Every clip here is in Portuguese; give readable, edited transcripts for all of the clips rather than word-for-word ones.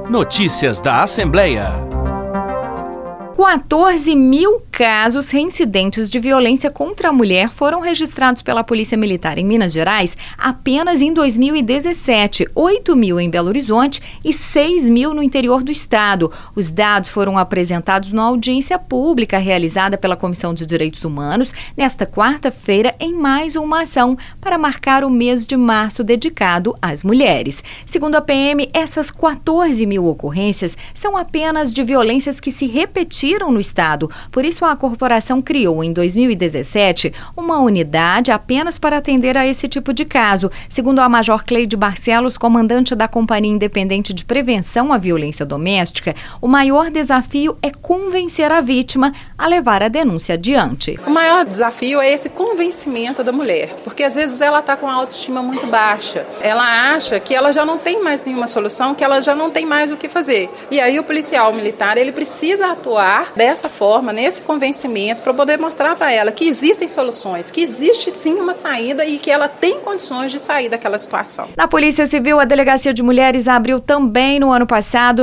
Notícias da Assembleia. 14 mil casos reincidentes de violência contra a mulher foram registrados pela Polícia Militar em Minas Gerais apenas em 2017, 8 mil em Belo Horizonte e 6 mil no interior do estado. Os dados foram apresentados numa audiência pública realizada pela Comissão de Direitos Humanos nesta quarta-feira em mais uma ação para marcar o mês de março dedicado às mulheres. Segundo a PM, essas 14 mil ocorrências são apenas de violências que se repetiram no estado. Por isso, a corporação criou em 2017 uma unidade apenas para atender a esse tipo de caso. Segundo a Major Cleide Barcelos, comandante da Companhia Independente de Prevenção à Violência Doméstica, o maior desafio é convencer a vítima a levar a denúncia adiante. O maior desafio é esse convencimento da mulher, porque às vezes ela está com a autoestima muito baixa. Ela acha que ela já não tem mais nenhuma solução, que ela já não tem mais o que fazer. E aí o policial militar, ele precisa atuar dessa forma, nesse convencimento, para poder mostrar para ela que existem soluções, que existe sim uma saída e que ela tem condições de sair daquela situação. Na Polícia Civil, a Delegacia de Mulheres abriu também no ano passado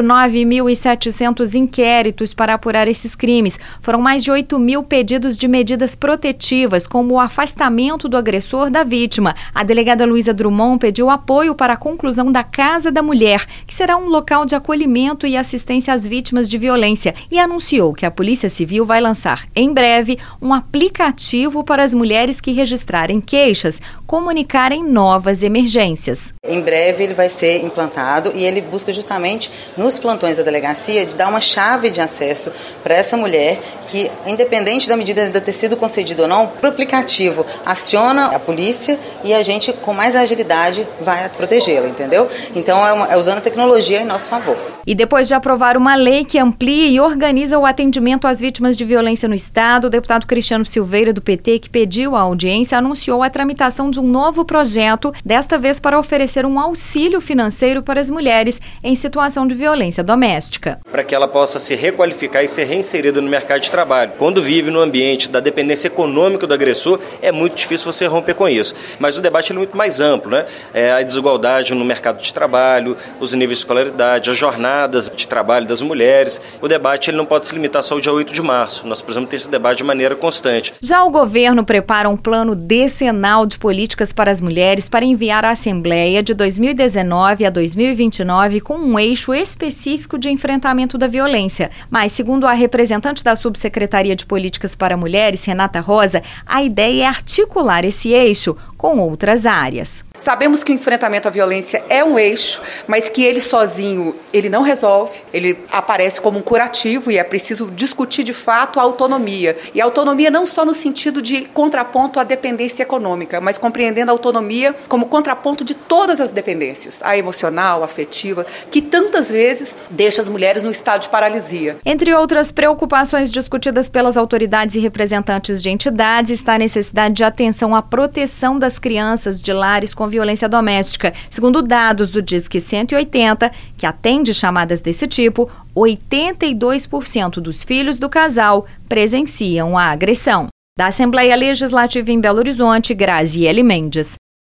9.700 inquéritos para apurar esses crimes. Foram mais de 8 mil pedidos de medidas protetivas, como o afastamento do agressor da vítima. A delegada Luísa Drummond pediu apoio para a conclusão da Casa da Mulher, que será um local de acolhimento e assistência às vítimas de violência, e anunciou que a Polícia Civil vai lançar em breve um aplicativo para as mulheres que registrarem queixas comunicarem novas emergências. Em breve ele vai ser implantado e ele busca justamente nos plantões da delegacia de dar uma chave de acesso para essa mulher que, independente da medida ainda ter sido concedida ou não, o aplicativo aciona a polícia e a gente com mais agilidade vai protegê-la, entendeu? Então é usando a tecnologia em nosso favor. E depois de aprovar uma lei que amplia e organiza o atendimento às vítimas de violência no estado, o deputado Cristiano Silveira, do PT, que pediu a audiência, anunciou a tramitação de um novo projeto, desta vez para oferecer um auxílio financeiro para as mulheres em situação de violência doméstica. Para que ela possa se requalificar e ser reinserida no mercado de trabalho. Quando vive no ambiente da dependência econômica do agressor, é muito difícil você romper com isso. Mas o debate é muito mais amplo, né? A desigualdade no mercado de trabalho, os níveis de escolaridade, as jornadas de trabalho das mulheres. O debate ele não pode se limitar só ao dia 8 de março. Nós precisamos ter esse debate de maneira constante. Já o governo prepara um plano decenal de políticas para as mulheres para enviar à Assembleia de 2019 a 2029 com um eixo específico de enfrentamento da violência. Mas, segundo a representante da Subsecretaria de Políticas para Mulheres, Renata Rosa, a ideia é articular esse eixo com outras áreas. Sabemos que o enfrentamento à violência é um eixo, mas que ele sozinho, ele não resolve, ele aparece como um curativo e é preciso discutir de fato a autonomia. E a autonomia não só no sentido de contraponto à dependência econômica, mas compreendendo a autonomia como contraponto de todas as dependências, a emocional, a afetiva, que tantas vezes deixa as mulheres no estado de paralisia. Entre outras preocupações discutidas pelas autoridades e representantes de entidades está a necessidade de atenção à proteção das crianças de lares com violência doméstica. Segundo dados do Disque 180, que atende chamadas desse tipo, 82% dos filhos do casal presenciam a agressão. Da Assembleia Legislativa em Belo Horizonte, Graziele Mendes.